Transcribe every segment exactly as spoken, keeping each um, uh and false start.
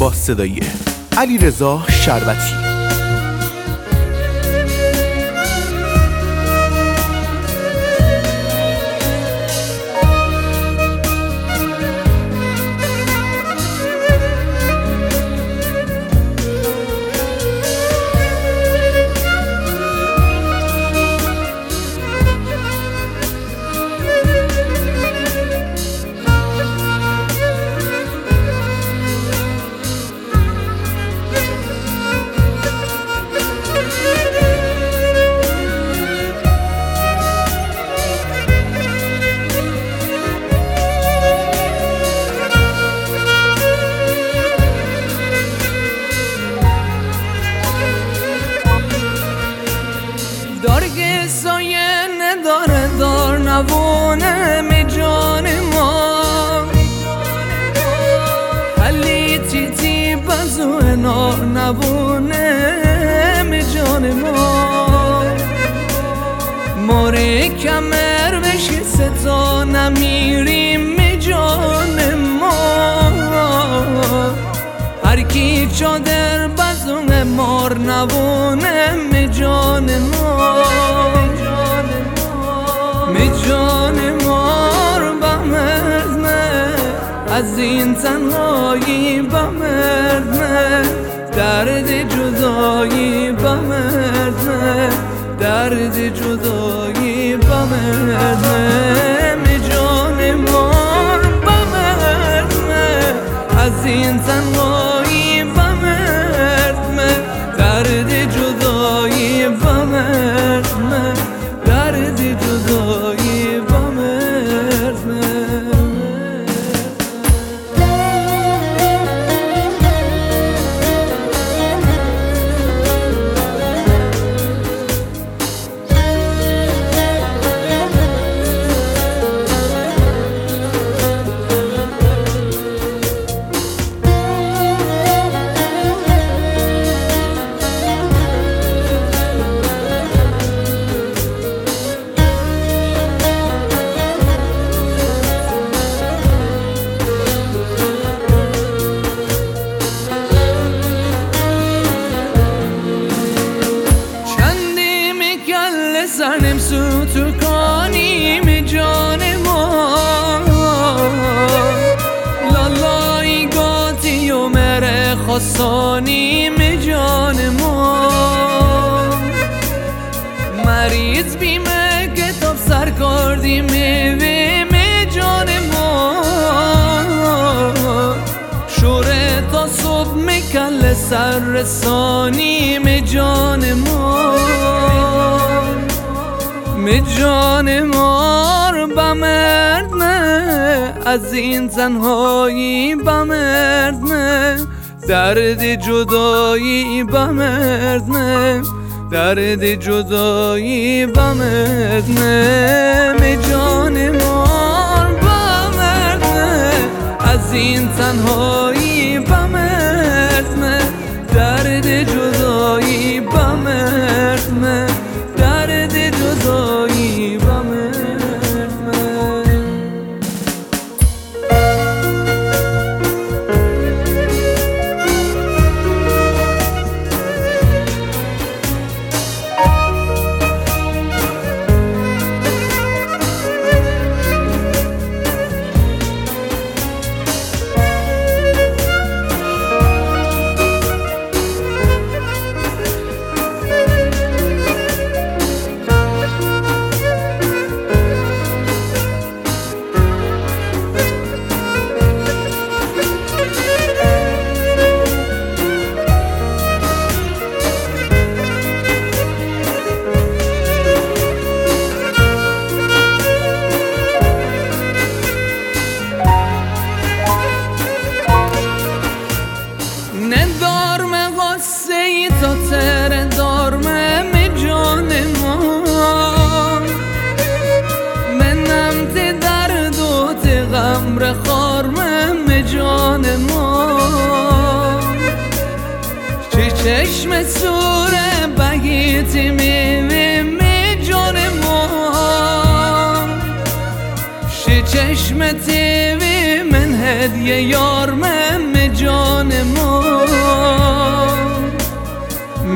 با صدای علیرضا شربتی. دارگه سایه نداره دار نبونه می جان ما حلی تیتی بزو نار نبونه می جان ما موری کمر بشی ستا نمیریم می جان ما هر کی چادر بزو مار نبونه می جان ما می جان مار بمردنه از این تنهایی بمردنه درد جدایی بمردنه درد جدایی بمردنه می جان مار بمردنه از این تنهایی بمردنه درد جدایی بمردنه درد جدایی بمردنه سرنم سو تو کنیم جان ما لالای گاتی و مره خواستانیم جان ما مریض بیمه کتاب سر کردیم میویم جان ما شوره تا صبح میکل سر رسانیم جان ما می جان مار بمردنه از این تنهایی بمردنه درد جدایی بمردنه درد جدایی بمردنه می جان مار بمردنه از این تنهایی بمردنه درد جدایی بمردنه درد جدایی بمردنه ندارم غصه ای تا تر دارم می جان ما منم تی درد و تی غم رخارم می جان ما چه چشم سوره بگیتی میوی می جان ما چه چشم تیوی من هدیه یارم می جان ما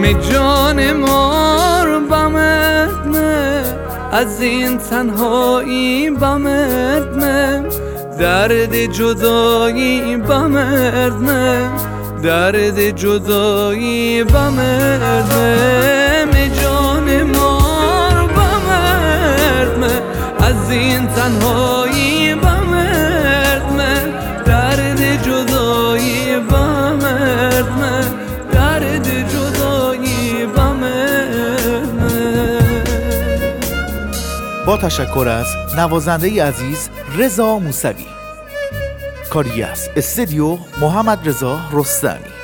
می جان مار بمرد نه از این تنهایی بمرد نه درد جدایی بمرد نه درد جدایی بمرد نه می جان مار بمرد نه از این تنهایی بمرد نه درد جدایی بمرد نه درد جدایی بمرد نه. با تشکر از نوازنده عزیز رضا موسوی. کاری از استودیو محمد رضا رستمی.